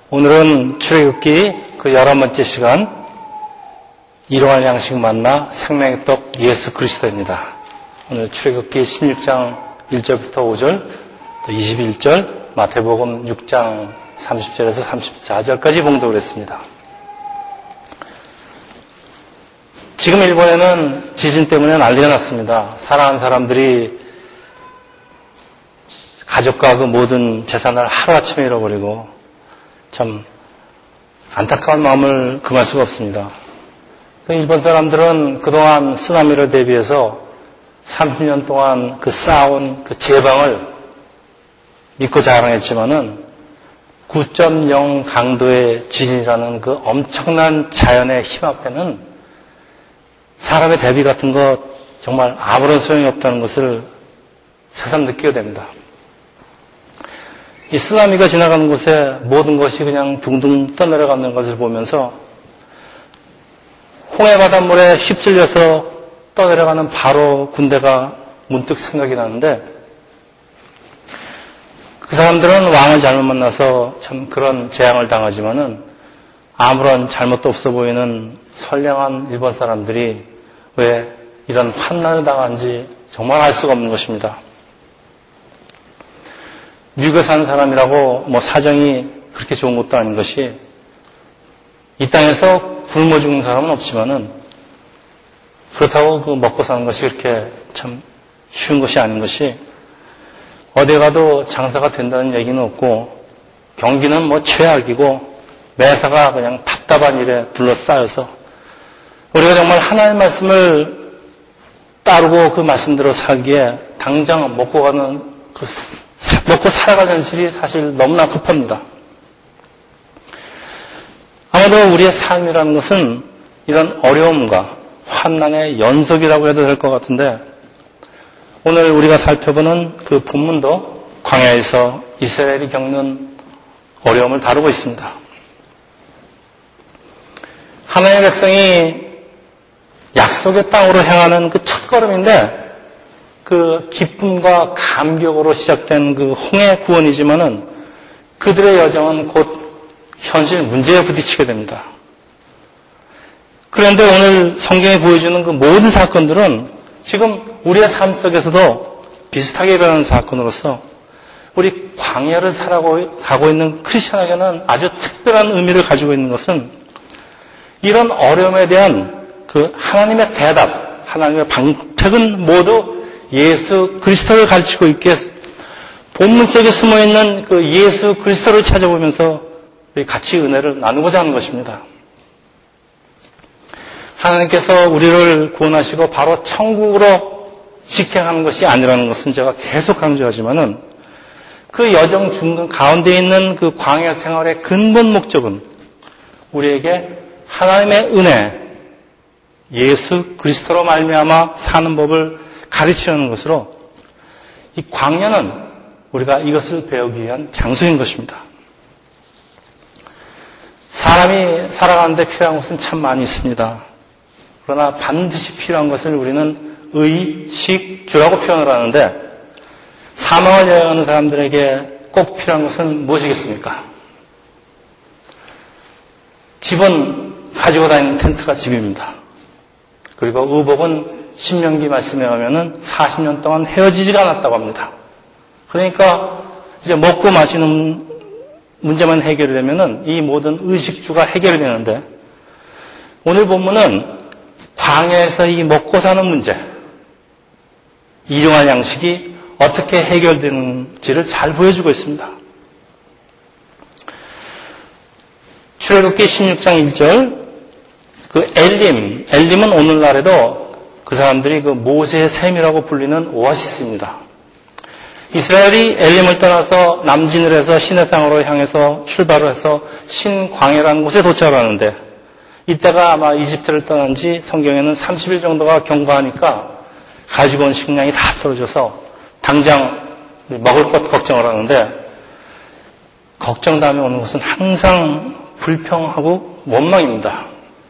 오늘은 출애굽기 그 11번째 시간 일용할 양식 만나 생명의 떡 예수 그리스도입니다. 오늘 출애굽기 16장 1절부터 5절 또 21절 마태복음 6장 30절에서 34절까지 봉독을 했습니다. 지금 일본에는 지진 때문에 난리가 났습니다. 사랑하는 사람들이 가족과 그 모든 재산을 하루아침에 잃어버리고 참 안타까운 마음을 금할 수가 없습니다. 일본 사람들은 그동안 쓰나미를 대비해서 30년 동안 그 쌓아온 그 제방을 믿고 자랑했지만은 9.0 강도의 지진이라는 그 엄청난 자연의 힘 앞에는 사람의 대비 같은 것 정말 아무런 소용이 없다는 것을 새삼 느끼게 됩니다. 이 쓰나미가 지나가는 곳에 모든 것이 그냥 둥둥 떠내려가는 것을 보면서 홍해 바닷물에 휩쓸려서 떠내려가는 바로 군대가 문득 생각이 나는데 그 사람들은 왕을 잘못 만나서 참 그런 재앙을 당하지만은 아무런 잘못도 없어 보이는 선량한 일본 사람들이 왜 이런 환난을 당한지 정말 알 수가 없는 것입니다. 미국에 사는 사람이라고 뭐 사정이 그렇게 좋은 것도 아닌 것이 이 땅에서 굶어 죽는 사람은 없지만은 그렇다고 그 먹고 사는 것이 그렇게 참 쉬운 것이 아닌 것이 어디 가도 장사가 된다는 얘기는 없고 경기는 뭐 최악이고 매사가 그냥 답답한 일에 둘러싸여서 우리가 정말 하나님의 말씀을 따르고 그 말씀대로 살기에 당장 먹고 살아가는 현실이 사실 너무나 급합니다. 아마도 우리의 삶이라는 것은 이런 어려움과 환난의 연속이라고 해도 될 것 같은데 오늘 우리가 살펴보는 그 본문도 광야에서 이스라엘이 겪는 어려움을 다루고 있습니다. 하나님의 백성이 약속의 땅으로 향하는 그 첫걸음인데 그 기쁨과 감격으로 시작된 그 홍해 구원이지만은 그들의 여정은 곧 현실 문제에 부딪히게 됩니다. 그런데 오늘 성경이 보여주는 그 모든 사건들은 지금 우리의 삶 속에서도 비슷하게 일어나는 사건으로서 우리 광야를 살아가고 있는 크리스천에게는 아주 특별한 의미를 가지고 있는 것은 이런 어려움에 대한 그 하나님의 대답, 하나님의 방책은 모두 예수 그리스도를 가르치고 있기에 본문 속에 숨어있는 그 예수 그리스도를 찾아보면서 같이 은혜를 나누고자 하는 것입니다. 하나님께서 우리를 구원하시고 바로 천국으로 직행하는 것이 아니라는 것은 제가 계속 강조하지만은 그 여정 중간 가운데 있는 그 광야 생활의 근본 목적은 우리에게 하나님의 은혜, 예수 그리스도로 말미암아 사는 법을 가르치는 것으로 이 광야는 우리가 이것을 배우기 위한 장소인 것입니다. 사람이 살아가는데 필요한 것은 참 많이 있습니다. 그러나 반드시 필요한 것을 우리는 의식주라고 표현을 하는데 사망을 여행하는 사람들에게 꼭 필요한 것은 무엇이겠습니까? 집은 가지고 다니는 텐트가 집입니다. 그리고 의복은 신명기 말씀에 하면은 40년 동안 헤어지지가 않았다고 합니다. 그러니까 이제 먹고 마시는 문제만 해결이 되면은 이 모든 의식주가 해결이 되는데 오늘 본문은 광야에서 이 먹고 사는 문제, 일용할 양식이 어떻게 해결되는지를 잘 보여주고 있습니다. 출애굽기 16장 1절 그 엘림은 오늘날에도 그 사람들이 그 모세의 샘이라고 불리는 오아시스입니다. 이스라엘이 엘림을 떠나서 남진을 해서 시내산으로 향해서 출발을 해서 신광야라는 곳에 도착하는데 이때가 아마 이집트를 떠난 지 성경에는 30일 정도가 경과하니까 가지고 온 식량이 다 떨어져서 당장 먹을 것 걱정을 하는데 걱정 다음에 오는 것은 항상 불평하고 원망입니다.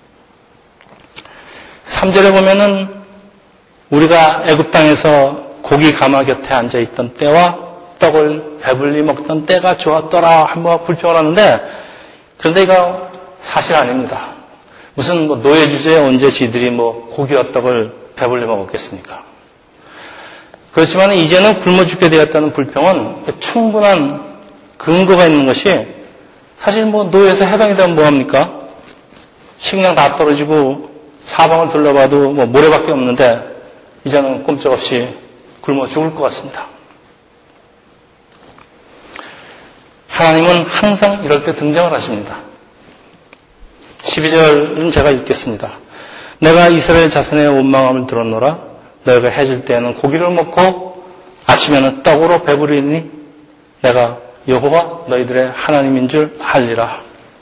3절에 보면은 우리가 애굽 땅에서 고기 가마 곁에 앉아있던 때와 떡을 배불리 먹던 때가 좋았더라 한번 불평을 하는데 그런데 이거 사실 아닙니다. 무슨 노예 주제에 언제 지들이 고기와 떡을 배불리 먹었겠습니까? 그렇지만 이제는 굶어 죽게 되었다는 불평은 충분한 근거가 있는 것이 사실 노예에서 해방이 되면 뭐합니까? 식량 다 떨어지고 사방을 둘러봐도 모래밖에 없는데 이제는 꼼짝없이 굶어 죽을 것 같습니다. 하나님은 항상 이럴 때 등장을 하십니다. 12절은 제가 읽겠습니다. 내가 이스라엘 자손의 원망함을 들었노라. 너희가 해질 때에는 고기를 먹고 아침에는 떡으로 배부르니 내가 여호와 너희들의 하나님인 줄 알리라.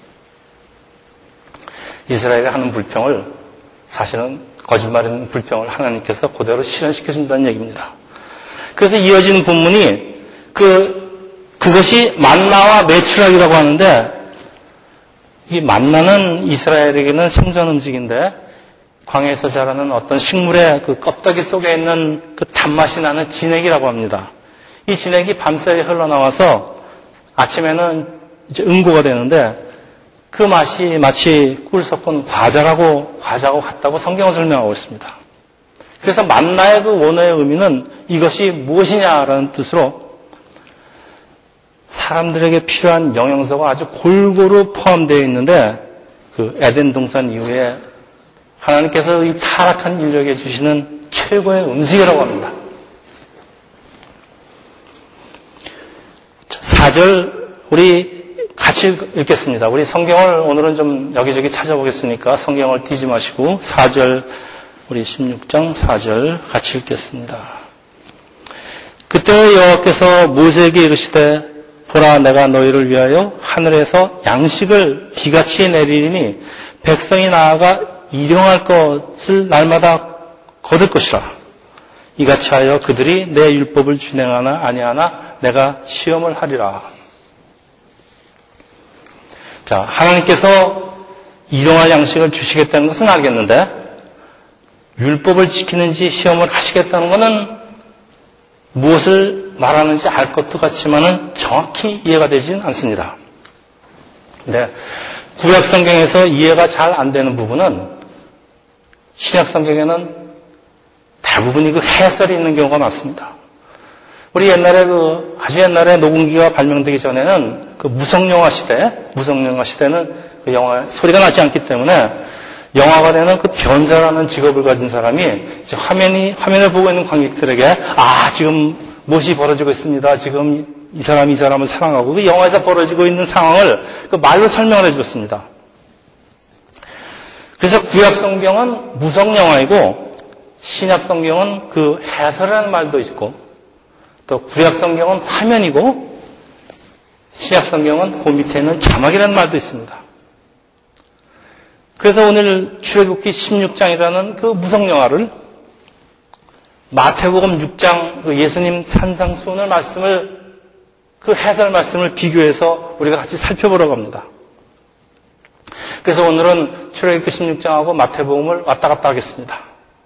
이스라엘이 하는 불평을 사실은 거짓말인 불평을 하나님께서 그대로 실현시켜준다는 얘기입니다. 그래서 이어지는 본문이 그것이 만나와 메추라기라고 하는데 이 만나는 이스라엘에게는 생선 음식인데 광야에서 자라는 어떤 식물의 그 껍데기 속에 있는 그 단맛이 나는 진액이라고 합니다. 이 진액이 밤새에 흘러나와서 아침에는 이제 응고가 되는데 그 맛이 마치 꿀 섞은 과자하고 같다고 성경은 설명하고 있습니다. 그래서 만나의 그 원어의 의미는 이것이 무엇이냐라는 뜻으로 사람들에게 필요한 영양소가 아주 골고루 포함되어 있는데 그 에덴 동산 이후에 하나님께서 이 타락한 인류에게 주시는 최고의 음식이라고 합니다. 4절 우리 같이 읽겠습니다. 우리 성경을 오늘은 좀 여기저기 찾아보겠으니까 성경을 띄지 마시고 4절 우리 16장 4절 같이 읽겠습니다. 그때 여호와께서 모세에게 이르시되 보라 내가 너희를 위하여 하늘에서 양식을 비같이 내리니 백성이 나아가 일용할 것을 날마다 거둘 것이라. 이같이 하여 그들이 내 율법을 준행하나 아니하나 내가 시험을 하리라. 자, 하나님께서 일용할 양식을 주시겠다는 것은 알겠는데 율법을 지키는지 시험을 하시겠다는 것은 무엇을 말하는지 알 것도 같지만은 정확히 이해가 되진 않습니다. 근데 구약 성경에서 이해가 잘 안 되는 부분은 신약 성경에는 대부분이 그 해설이 있는 경우가 많습니다. 우리 옛날에 아주 옛날에 녹음기가 발명되기 전에는 그 무성영화 시대는 그 영화 소리가 나지 않기 때문에 영화가 되는 그 변사라는 직업을 가진 사람이 이제 화면을 보고 있는 관객들에게 지금 무엇이 벌어지고 있습니다. 지금 이 사람을 사랑하고 그 영화에서 벌어지고 있는 상황을 그 말로 설명을 해줬습니다. 그래서 구약 성경은 무성영화이고 신약 성경은 그 해설이라는 말도 있고 또 구약 성경은 화면이고 신약 성경은 그 밑에 있는 자막이라는 말도 있습니다. 그래서 오늘 출애굽기 16장이라는 그 무성영화를 마태복음 6장 그 예수님 산상수훈의 말씀을 그 해설 말씀을 비교해서 우리가 같이 살펴보려고 합니다. 그래서 오늘은 출애굽기 16장하고 마태복음을 왔다 갔다 하겠습니다.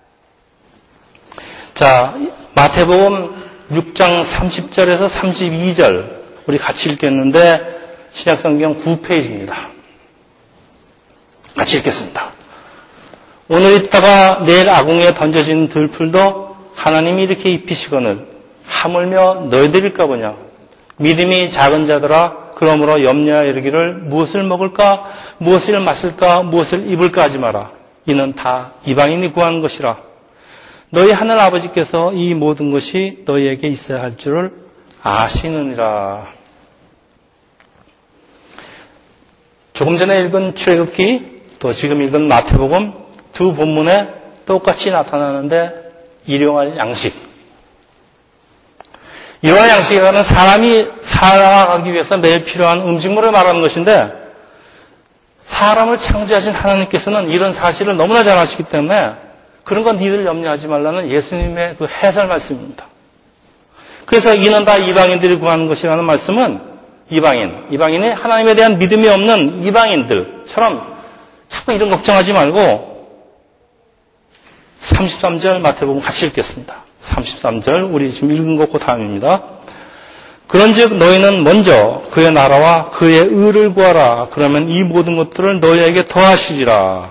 자, 마태복음 6장 30절에서 32절 우리 같이 읽겠는데 신약성경 9페이지입니다. 같이 읽겠습니다. 오늘 있다가 내일 아궁이에 던져진 들풀도 하나님이 이렇게 입히시거늘 하물며 너희들일까 보냐. 믿음이 작은 자들아 그러므로 염려하여 이르기를 무엇을 먹을까 무엇을 마실까 무엇을 입을까 하지 마라. 이는 다 이방인이 구하는 것이라. 너희 하늘 아버지께서 이 모든 것이 너희에게 있어야 할 줄을 아시느니라. 조금 전에 읽은 출애굽기 또 지금 읽은 마태복음 두 본문에 똑같이 나타나는데 일용할 양식. 일용할 양식이라는 사람이 살아가기 위해서 매일 필요한 음식물을 말하는 것인데 사람을 창조하신 하나님께서는 이런 사실을 너무나 잘 아시기 때문에 그런 건 니들 염려하지 말라는 예수님의 그 해설 말씀입니다. 그래서 이는 다 이방인들이 구하는 것이라는 말씀은 이방인이 하나님에 대한 믿음이 없는 이방인들처럼 자꾸 이런 걱정하지 말고 33절 마태복음 같이 읽겠습니다. 33절 우리 지금 읽은 것 그 다음입니다. 그런즉 너희는 먼저 그의 나라와 그의 의를 구하라. 그러면 이 모든 것들을 너희에게 더하시리라.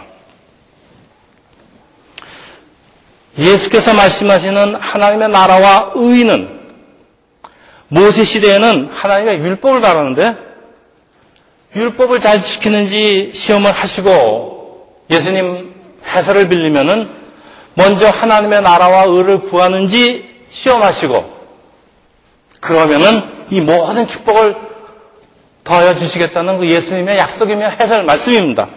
예수께서 말씀하시는 하나님의 나라와 의는 모세 시대에는 하나님의 율법을 다루는데 율법을 잘 지키는지 시험을 하시고 예수님 해설을 빌리면은 먼저 하나님의 나라와 의를 구하는지 시험하시고 그러면은 이 모든 축복을 더하여 주시겠다는 그 예수님의 약속이며 해설 말씀입니다.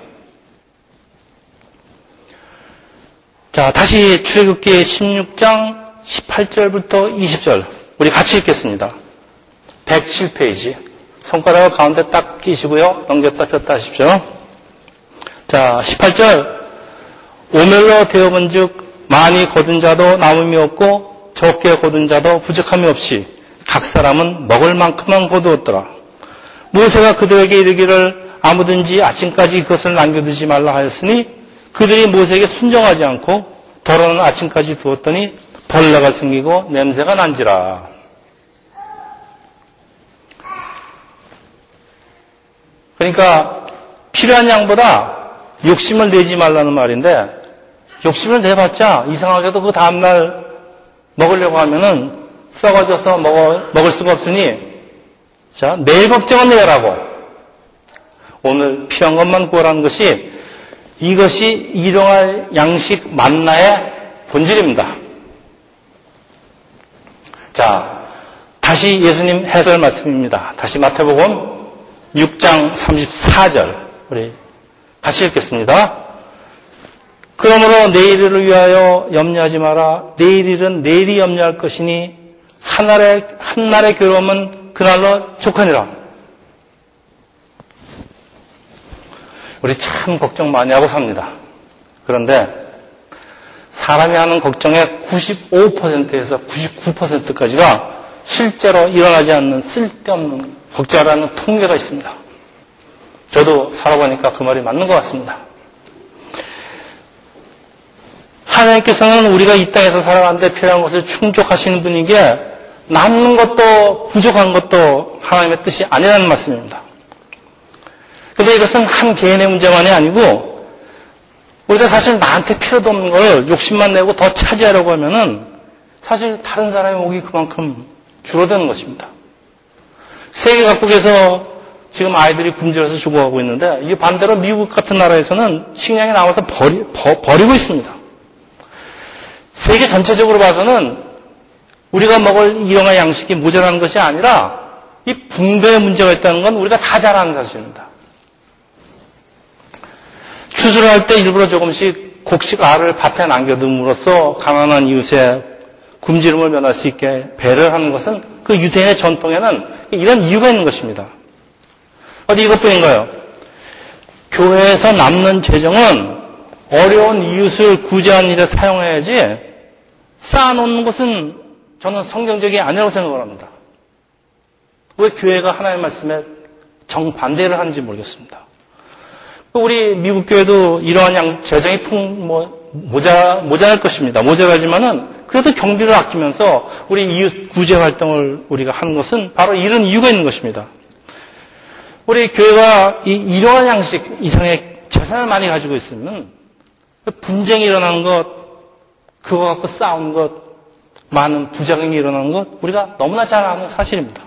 자, 다시 출애굽기 16장 18절부터 20절 우리 같이 읽겠습니다. 107페이지 손가락을 가운데 딱 끼시고요. 넘겼다 폈다 하십시오. 자, 18절 오멜로 되어본즉 많이 거둔 자도 남음이 없고 적게 거둔 자도 부족함이 없이 각 사람은 먹을 만큼만 거두었더라. 모세가 그들에게 이르기를 아무든지 아침까지 그것을 남겨두지 말라 하였으니 그들이 모세에게 순종하지 않고 더러는 아침까지 두었더니 벌레가 생기고 냄새가 난지라. 그러니까 필요한 양보다 욕심을 내지 말라는 말인데 욕심을 내봤자 이상하게도 그 다음날 먹으려고 하면은 썩어져서 먹을 수가 없으니 자, 내일 걱정은 내라고 오늘 필요한 것만 구하라는 것이 이것이 일용할 양식 만나의 본질입니다. 자, 다시 예수님 해설 말씀입니다. 다시 마태복음 6장 34절 우리 같이 읽겠습니다. 그러므로 내일을 위하여 염려하지 마라. 내일 일은 내일이 염려할 것이니 한날의 괴로움은 그날로 족하니라. 우리 참 걱정 많이 하고 삽니다. 그런데 사람이 하는 걱정의 95%에서 99%까지가 실제로 일어나지 않는 쓸데없는 걱정이라는 통계가 있습니다. 저도 살아보니까 그 말이 맞는 것 같습니다. 하나님께서는 우리가 이 땅에서 살아가는데 필요한 것을 충족하시는 분이기에 남는 것도 부족한 것도 하나님의 뜻이 아니라는 말씀입니다. 그런데 이것은 한 개인의 문제만이 아니고 우리가 사실 나한테 필요도 없는 걸 욕심만 내고 더 차지하려고 하면은 사실 다른 사람의 목이 그만큼 줄어드는 것입니다. 세계 각국에서 지금 아이들이 굶주려서 죽어가고 있는데 이게 반대로 미국 같은 나라에서는 식량이 나와서 버리고 있습니다. 세계 전체적으로 봐서는 우리가 먹을 일용할 양식이 모자라는 것이 아니라 이 붕괴의 문제가 있다는 건 우리가 다 잘 아는 사실입니다. 추수를 할 때 일부러 조금씩 곡식 알을 밭에 남겨둠으로써 가난한 이웃의 굶주림을 면할 수 있게 배를 하는 것은 그 유대인의 전통에는 이런 이유가 있는 것입니다. 어디 이것뿐인가요? 교회에서 남는 재정은 어려운 이웃을 구제하는 일에 사용해야지 쌓아놓는 것은 저는 성경적이 아니라고 생각을 합니다. 왜 교회가 하나님의 말씀에 정반대를 하는지 모르겠습니다. 우리 미국 교회도 이러한 재정이 모자랄 것입니다. 모자라지만은 그래도 경비를 아끼면서 우리 이웃 구제 활동을 우리가 하는 것은 바로 이런 이유가 있는 것입니다. 우리 교회가 이러한 양식 이상의 재산을 많이 가지고 있으면 분쟁이 일어나는 것, 그거 갖고 싸우는 것, 많은 부작용이 일어나는 것 우리가 너무나 잘 아는 사실입니다.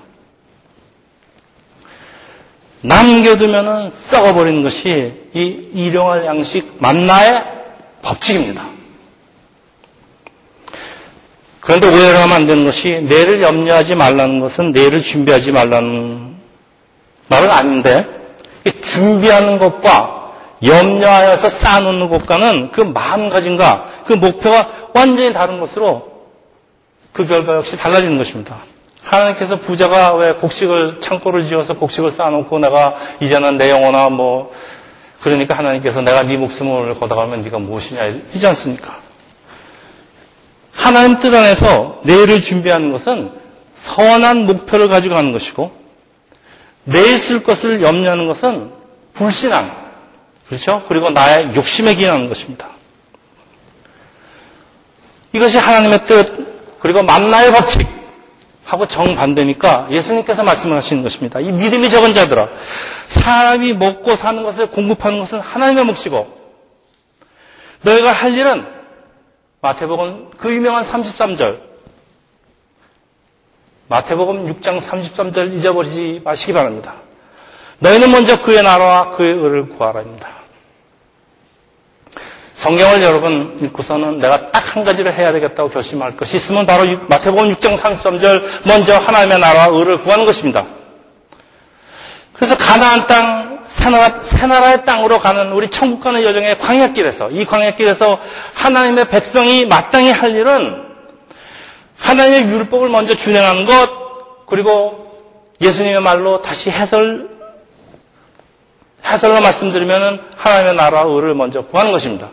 남겨두면은 썩어버리는 것이 이 일용할 양식 만나의 법칙입니다. 그런데 오해를 하면 안 되는 것이 내일을 염려하지 말라는 것은 내일을 준비하지 말라는 말은 아닌데 준비하는 것과 염려하여서 쌓아놓는 것과는 그 마음가짐과 그 목표가 완전히 다른 것으로 그 결과 역시 달라지는 것입니다. 하나님께서 부자가 왜 곡식을 창고를 지어서 곡식을 쌓아놓고 내가 이제는 내 영혼아 그러니까 하나님께서 내가 네 목숨을 걷어가면 네가 무엇이냐 이지 않습니까? 하나님 뜻 안에서 내일을 준비하는 것은 선한 목표를 가지고 가는 것이고 내일 쓸 것을 염려하는 것은 불신앙, 그렇죠? 그리고 나의 욕심에 기인하는 것입니다. 이것이 하나님의 뜻, 그리고 만나의 법칙, 하고 정반대니까 예수님께서 말씀을 하시는 것입니다. 이 믿음이 적은 자들아, 사람이 먹고 사는 것을 공급하는 것은 하나님의 몫이고 너희가 할 일은 마태복음 그 유명한 33절, 마태복음 6장 33절 잊어버리지 마시기 바랍니다. 너희는 먼저 그의 나라와 그의 의를 구하라입니다. 성경을 여러분 읽고서는 내가 딱 한 가지를 해야 되겠다고 결심할 것이 있으면 바로 마태복음 6장 33절 먼저 하나님의 나라와 의를 구하는 것입니다. 그래서 가나안 땅, 새 나라의 땅으로 가는 우리 천국 가는 여정의 광야길에서, 이 광야길에서 하나님의 백성이 마땅히 할 일은 하나님의 율법을 먼저 준행하는 것, 그리고 예수님의 말로 다시 해설로 말씀드리면 하나님의 나라와 의를 먼저 구하는 것입니다.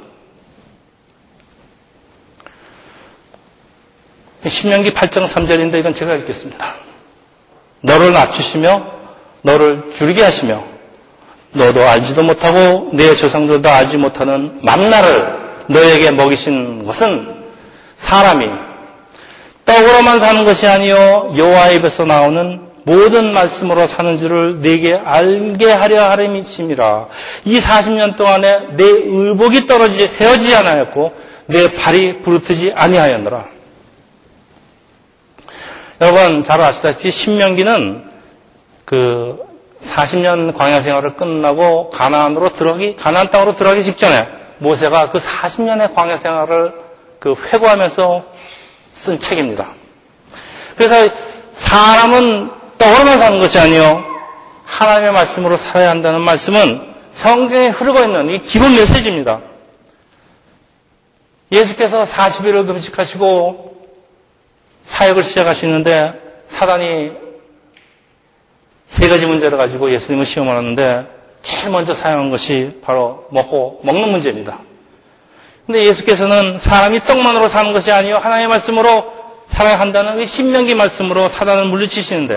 신명기 8장 3절인데 이건 제가 읽겠습니다. 너를 낮추시며 너를 줄이게 하시며 너도 알지도 못하고 네 조상들도 알지 못하는 만나를 너에게 먹이신 것은 사람이 떡으로만 사는 것이 아니요 여호와의 입에서 나오는 모든 말씀으로 사는 줄을 네게 알게 하려 하림이심이라. 이 40년 동안에 내 의복이 헤어지지 않았고 내 발이 부르트지 아니하였노라. 여러분 잘 아시다시피 신명기는 그 40년 광야 생활을 끝나고 가나안 땅으로 들어가기 직전에 모세가 그 40년의 광야 생활을 회고하면서 쓴 책입니다. 그래서 사람은 떡으로만 사는 것이 아니요 하나님의 말씀으로 살아야 한다는 말씀은 성경에 흐르고 있는 이 기본 메시지입니다. 예수께서 40일을 금식하시고 사역을 시작하시는데 사단이 세 가지 문제를 가지고 예수님을 시험하는데 제일 먼저 사용한 것이 바로 먹는 문제입니다. 근데 예수께서는 사람이 떡만으로 사는 것이 아니요 하나님의 말씀으로 살아야 한다는 이 신명기 말씀으로 사단을 물리치시는데,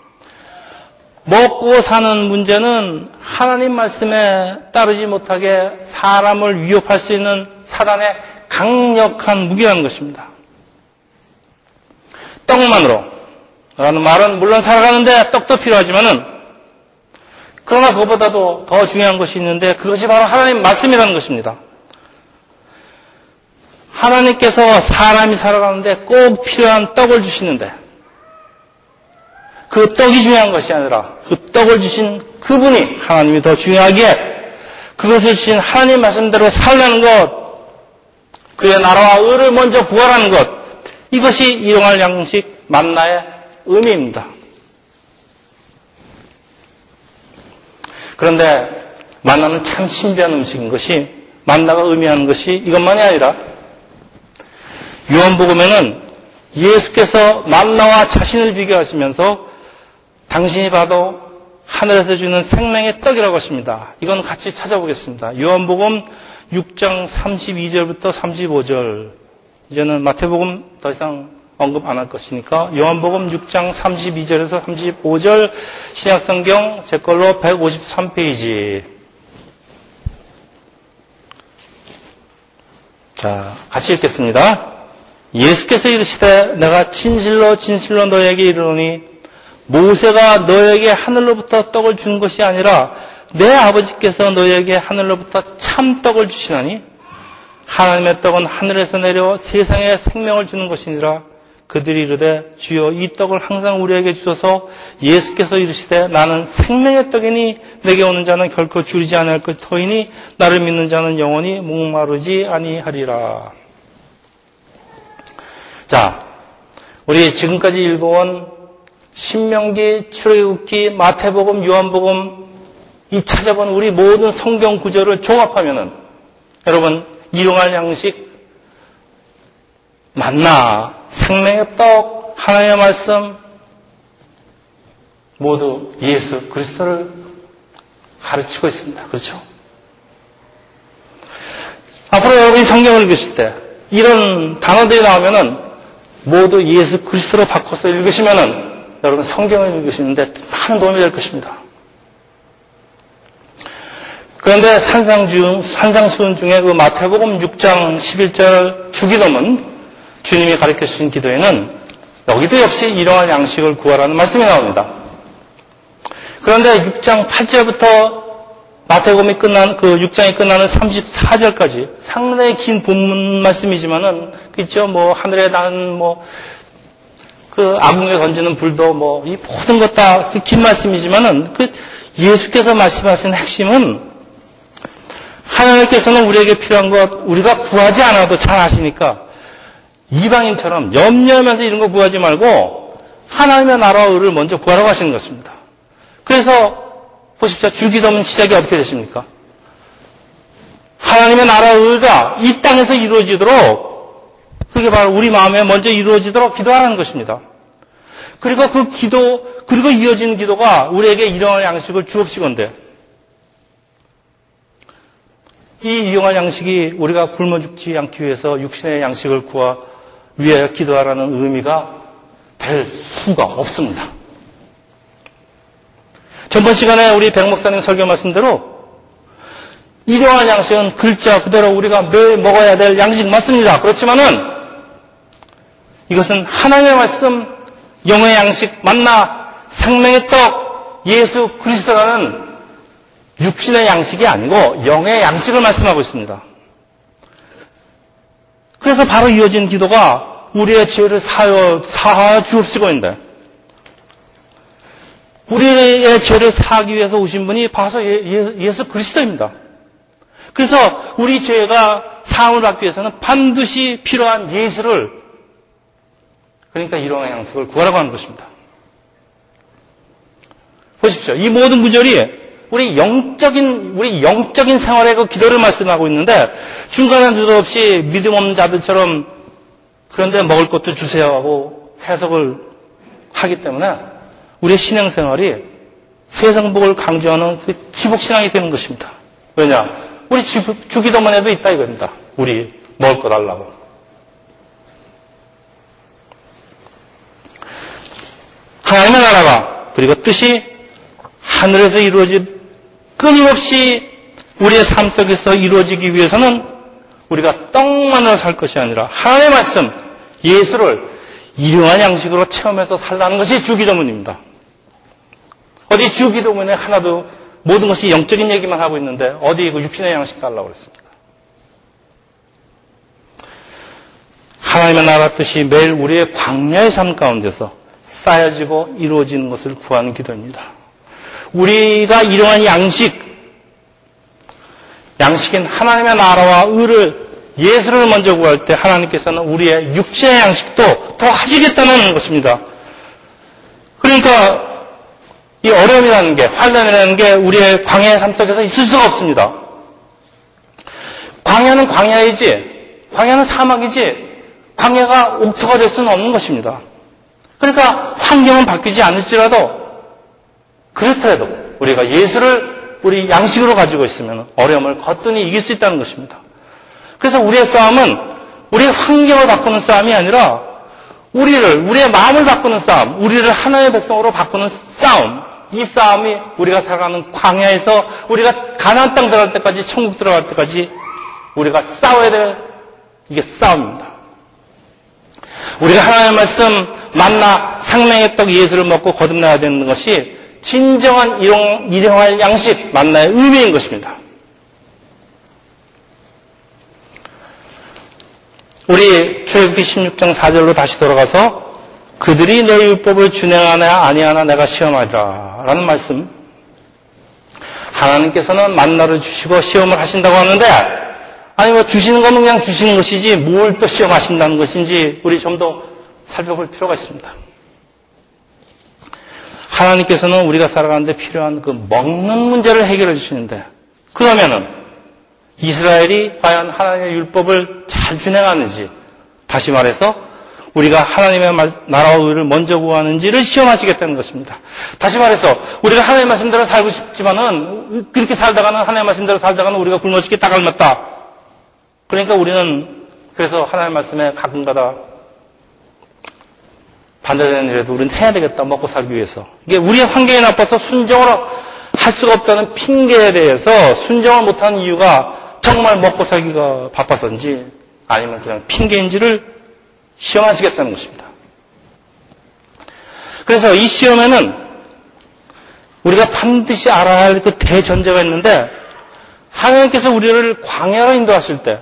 먹고 사는 문제는 하나님 말씀에 따르지 못하게 사람을 위협할 수 있는 사단의 강력한 무기라는 것입니다. 떡만으로 라는 말은 물론 살아가는데 떡도 필요하지만은, 그러나 그것보다도 더 중요한 것이 있는데 그것이 바로 하나님 말씀이라는 것입니다. 하나님께서 사람이 살아가는데 꼭 필요한 떡을 주시는데 그 떡이 중요한 것이 아니라 그 떡을 주신 그분이 하나님이 더 중요하기에 그것을 주신 하나님 말씀대로 살라는 것, 그의 나라와 의를 먼저 구하라는 것, 이것이 일용할 양식 만나의 의미입니다. 그런데 만나는 참 신비한 음식인 것이, 만나가 의미하는 것이 이것만이 아니라 요한복음에는 예수께서 만나와 자신을 비교하시면서 당신이 봐도 하늘에서 주는 생명의 떡이라고 하십니다. 이건 같이 찾아보겠습니다. 요한복음 6장 32절부터 35절. 이제는 마태복음 더 이상 언급 안 할 것이니까 요한복음 6장 32절에서 35절 신약성경 제 걸로 153페이지. 자, 같이 읽겠습니다. 예수께서 이르시되 내가 진실로 진실로 너에게 이르노니 모세가 너에게 하늘로부터 떡을 준 것이 아니라 내 아버지께서 너에게 하늘로부터 참 떡을 주시나니 하나님의 떡은 하늘에서 내려 세상에 생명을 주는 것이니라. 그들이 이르되 주여 이 떡을 항상 우리에게 주소서. 예수께서 이르시되 나는 생명의 떡이니 내게 오는 자는 결코 줄이지 않을 터이니 나를 믿는 자는 영원히 목마르지 아니하리라. 자, 우리 지금까지 읽어온 신명기, 출애굽기, 마태복음, 요한복음 이 찾아본 우리 모든 성경 구절을 종합하면은 여러분 일용할 양식, 만나, 생명의 떡, 하나님의 말씀 모두 예수 그리스도를 가르치고 있습니다. 그렇죠? 앞으로 여러분이 성경을 읽으실 때 이런 단어들이 나오면은 모두 예수 그리스도로 바꿔서 읽으시면은 여러분 성경을 읽으시는데 많은 도움이 될 것입니다. 그런데 산상수훈 중에 그 마태복음 6장 11절 주기도문, 주님이 가르쳐 주신 기도에는 여기도 역시 이러한 양식을 구하라는 말씀이 나옵니다. 그런데 6장 8절부터 마태복음이 끝난 그 6장이 끝나는 34절까지 상당히 긴 본문 말씀이지만은 그렇죠. 뭐 하늘에 나는 뭐 그 아궁이에 던지는 불도 뭐 이 모든 것 다 긴 말씀이지만은 그 예수께서 말씀하신 핵심은 하나님께서는 우리에게 필요한 것 우리가 구하지 않아도 잘 아시니까 이방인처럼 염려하면서 이런 거 구하지 말고 하나님의 나라와 의를 먼저 구하라고 하시는 것입니다. 그래서 보십시오. 주기도문 시작이 어떻게 되십니까? 하나님의 나라의 의가 이 땅에서 이루어지도록 그게 바로 우리 마음에 먼저 이루어지도록 기도하라는 것입니다. 그리고 그리고 이어지는 기도가 우리에게 일용할 양식을 주옵시건데 이 일용할 양식이 우리가 굶어 죽지 않기 위해서 육신의 양식을 위하여 기도하라는 의미가 될 수가 없습니다. 전번 시간에 우리 백 목사님 설교 말씀대로 일용할 양식은 글자 그대로 우리가 매일 먹어야 될 양식 맞습니다. 그렇지만은 이것은 하나님의 말씀, 영의 양식, 만나, 생명의 떡, 예수 그리스도라는 육신의 양식이 아니고 영의 양식을 말씀하고 있습니다. 그래서 바로 이어진 기도가 우리의 죄를 사하여 주옵시고인데 우리의 죄를 사하기 위해서 오신 분이 바로 예수 그리스도입니다. 그래서 우리 죄가 사함을 받기 위해서는 반드시 필요한 예수를 그러니까 일용할 양식을 구하라고 하는 것입니다. 보십시오. 이 모든 구절이 우리 영적인 생활의 그 기도를 말씀하고 있는데 중간에 느닷없이 믿음 없는 자들처럼 그런데 먹을 것도 주세요 하고 해석을 하기 때문에 우리의 신앙생활이 세상복을 강조하는 그 기복신앙이 되는 것입니다. 왜냐? 우리 주기도문에도 있다 이겁니다. 우리 먹을 거 달라고. 하나님의 나라가 그리고 뜻이 하늘에서 끊임없이 우리의 삶 속에서 이루어지기 위해서는 우리가 떡만으로 살 것이 아니라 하나님의 말씀, 예수를 일용할 양식으로 체험해서 살라는 것이 주기도문입니다. 어디 주기도문에 하나도 모든 것이 영적인 얘기만 하고 있는데 어디 그 육신의 양식 달라고 그랬습니까? 하나님의 나라 뜻이 매일 우리의 광야의 삶 가운데서 쌓여지고 이루어지는 것을 구하는 기도입니다. 우리가 일용할 양식인 하나님의 나라와 의를 예수를 먼저 구할 때 하나님께서는 우리의 육체의 양식도 더 하시겠다는 것입니다. 그러니까 이 어려움이라는 게 환난이라는 게 우리의 광야의 삶 속에서 있을 수가 없습니다. 광야는 광야이지 광야는 사막이지 광야가 옥토가 될 수는 없는 것입니다. 그러니까 환경은 바뀌지 않을지라도 그렇더라도 우리가 예수를 우리 양식으로 가지고 있으면 어려움을 거뜬히 이길 수 있다는 것입니다. 그래서 우리의 싸움은 우리의 환경을 바꾸는 싸움이 아니라 우리의 마음을 바꾸는 싸움, 우리를 하나의 백성으로 바꾸는 싸움, 이 싸움이 우리가 살아가는 광야에서 우리가 가나안 땅 들어갈 때까지, 천국 들어갈 때까지 우리가 싸워야 될 이게 싸움입니다. 우리가 하나님의 말씀, 만나, 생명의 떡 예수를 먹고 거듭나야 되는 것이 진정한 일용할 양식, 만나의 의미인 것입니다. 우리 출애굽기 16장 4절로 다시 돌아가서 그들이 내 율법을 준행하나 아니하나 내가 시험하리라 라는 말씀. 하나님께서는 만나를 주시고 시험을 하신다고 하는데 아니 뭐 주시는 거는 그냥 주시는 것이지 뭘 또 시험하신다는 것인지 우리 좀 더 살펴볼 필요가 있습니다. 하나님께서는 우리가 살아가는데 필요한 그 먹는 문제를 해결해 주시는데 그러면은 이스라엘이 과연 하나님의 율법을 잘 준행하는지 다시 말해서 우리가 하나님의 나라와 의를 먼저 구하는지를 시험하시겠다는 것입니다. 다시 말해서 우리가 하나님의 말씀대로 살고 싶지만은 그렇게 살다가는 하나님의 말씀대로 살다가는 우리가 굶어 죽기 딱 알맞다. 그러니까 우리는 그래서 하나님의 말씀에 가끔가다 반대되는 일에도 우리는 해야 되겠다. 먹고 살기 위해서. 이게 우리의 환경이 나빠서 순종을 할 수가 없다는 핑계에 대해서 순종을 못하는 이유가 정말 먹고 살기가 바빠서인지 아니면 그냥 핑계인지를 시험하시겠다는 것입니다. 그래서 이 시험에는 우리가 반드시 알아야 할 그 대전제가 있는데, 하나님께서 우리를 광야로 인도하실 때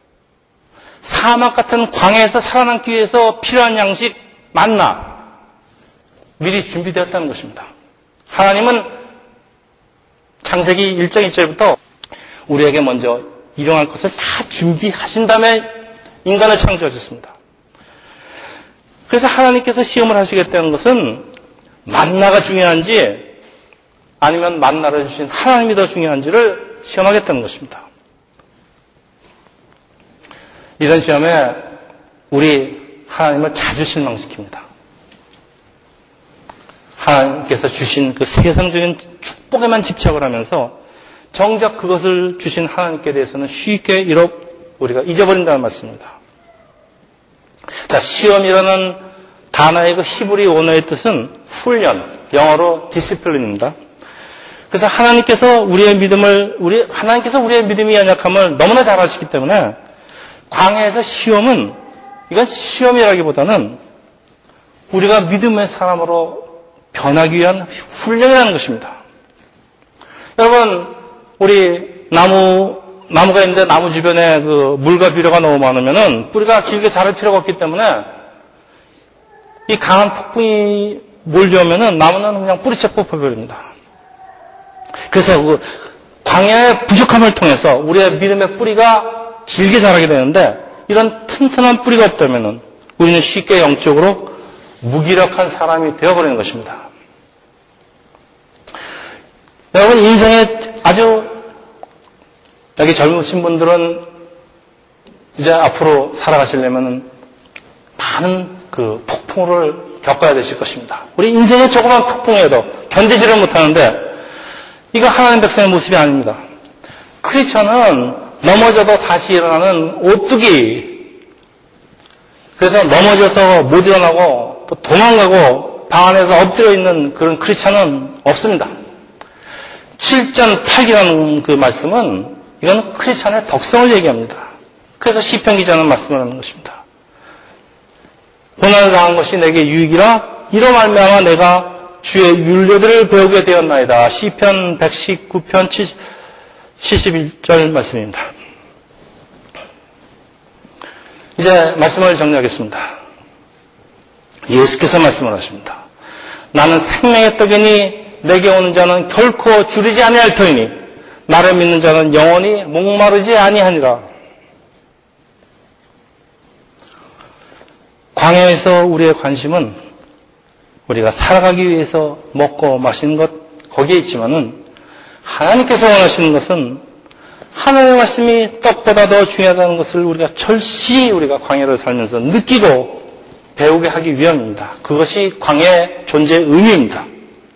사막 같은 광야에서 살아남기 위해서 필요한 양식 만나 미리 준비되었다는 것입니다. 하나님은 창세기 1장 1절부터 우리에게 먼저 일용할 것을 다 준비하신 다음에 인간을 창조하셨습니다. 그래서 하나님께서 시험을 하시겠다는 것은 만나가 중요한지 아니면 만나를 주신 하나님이 더 중요한지를 시험하겠다는 것입니다. 이런 시험에 우리 하나님을 자주 실망시킵니다. 하나님께서 주신 그 세상적인 축복에만 집착을 하면서 정작 그것을 주신 하나님께 대해서는 쉽게 우리가 잊어버린다는 말씀입니다. 자, 시험이라는 단어의 그 히브리 원어의 뜻은 훈련, 영어로 디시플린입니다. 그래서 하나님께서 우리의 믿음이 연약함을 너무나 잘 아시기 때문에 광야에서 시험은 이건 시험이라기보다는 우리가 믿음의 사람으로 변하기 위한 훈련이라는 것입니다. 여러분, 우리 나무가 있는데 나무 주변에 그 물과 비료가 너무 많으면은 뿌리가 길게 자랄 필요가 없기 때문에 이 강한 폭풍이 몰려오면은 나무는 그냥 뿌리채 뽑혀버립니다. 그래서 그 광야의 부족함을 통해서 우리의 믿음의 뿌리가 길게 자라게 되는데 이런 튼튼한 뿌리가 없다면은 우리는 쉽게 영적으로 무기력한 사람이 되어버리는 것입니다. 여러분, 인생에 아주 여기 젊으신 분들은 이제 앞으로 살아가시려면 많은 그 폭풍을 겪어야 되실 것입니다. 우리 인생의 조그만 폭풍에도 견디지를 못하는데 이거 하나님 백성의 모습이 아닙니다. 크리스천은 넘어져도 다시 일어나는 오뚜기. 그래서 넘어져서 못 일어나고 또 도망가고 방 안에서 엎드려 있는 그런 크리스천은 없습니다. 7전 8기라는 그 말씀은 이건 크리스천의 덕성을 얘기합니다. 그래서 시편 기자는 말씀을 하는 것입니다. 고난을 당한 것이 내게 유익이라 이로 말미암아 내가 주의 율례들을 배우게 되었나이다. 시편 119편 71절 말씀입니다. 이제 말씀을 정리하겠습니다. 예수께서 말씀을 하십니다. 나는 생명의 떡이니 내게 오는 자는 결코 줄이지 아니할 터이니 나를 믿는 자는 영원히 목마르지 아니하니라. 광야에서 우리의 관심은 우리가 살아가기 위해서 먹고 마시는 것 거기에 있지만은 하나님께서 원하시는 것은 하나님의 말씀이 떡보다 더 중요하다는 것을 우리가 절실히 우리가 광야를 살면서 느끼고 배우게 하기 위함입니다. 그것이 광야의 존재의 의미입니다.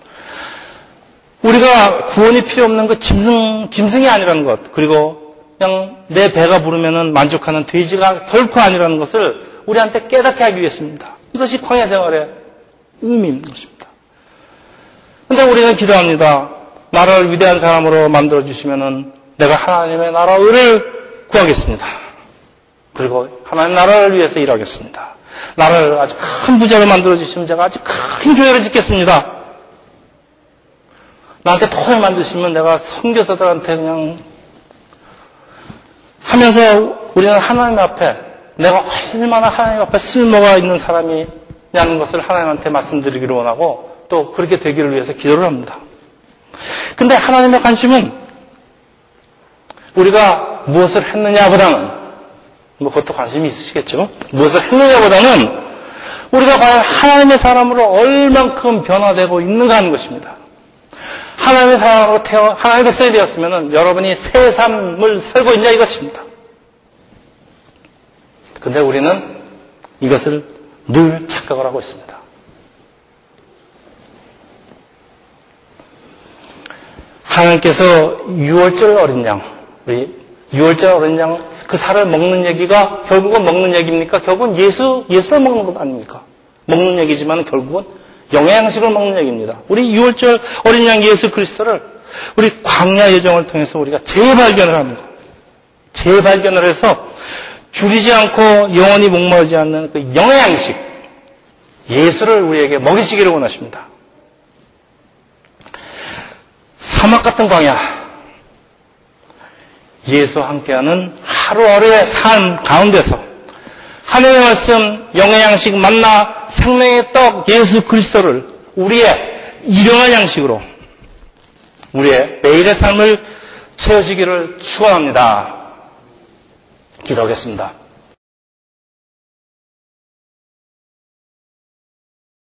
우리가 구원이 필요 없는 그 짐승이 아니라는 것, 그리고 그냥 내 배가 부르면은 만족하는 돼지가 결코 아니라는 것을 우리한테 깨닫게 하기 위해서입니다. 이것이 광야 생활의 의미인 것입니다. 그런데 우리는 기도합니다. 나를 위대한 사람으로 만들어주시면은 내가 하나님의 나라를 구하겠습니다. 그리고 하나님 나라를 위해서 일하겠습니다. 나를 아주 큰 부자로 만들어주시면 제가 아주 큰 교회를 짓겠습니다. 나한테 돈을 만드시면 내가 선교사들한테 그냥 하면서 우리는 하나님 앞에 내가 얼마나 하나님 앞에 쓸모가 있는 사람이냐는 것을 하나님한테 말씀드리기를 원하고 또 그렇게 되기를 위해서 기도를 합니다. 근데 하나님의 관심은 우리가 무엇을 했느냐보다는 그것도 관심이 있으시겠죠. 무엇을 했느냐보다는 우리가 과연 하나님의 사람으로 얼만큼 변화되고 있는가 하는 것입니다. 하나님의 사람으로 하나님의 백성이 되었으면 여러분이 새 삶을 살고 있냐 이것입니다. 근데 우리는 이것을 늘 착각을 하고 있습니다. 하나님께서 6월절 어린 양, 우리 6월절 어린 양 그 살을 먹는 얘기가 결국은 먹는 얘기입니까? 결국은 예수를 먹는 것 아닙니까? 먹는 얘기지만 결국은 영양식을 먹는 얘기입니다. 우리 6월절 어린 양 예수 그리스도를 우리 광야 여정을 통해서 우리가 재발견을 합니다. 재발견을 해서 줄이지 않고 영원히 목마르지 않는 그 영양식, 예수를 우리에게 먹이시기를 원하십니다. 사막 같은 광야, 예수와 함께하는 하루하루의 삶 가운데서 하나님의 말씀, 영의 양식, 만나, 생명의 떡, 예수 그리스도를 우리의 일용할 양식으로 우리의 매일의 삶을 채워지기를 축원합니다. 기도하겠습니다.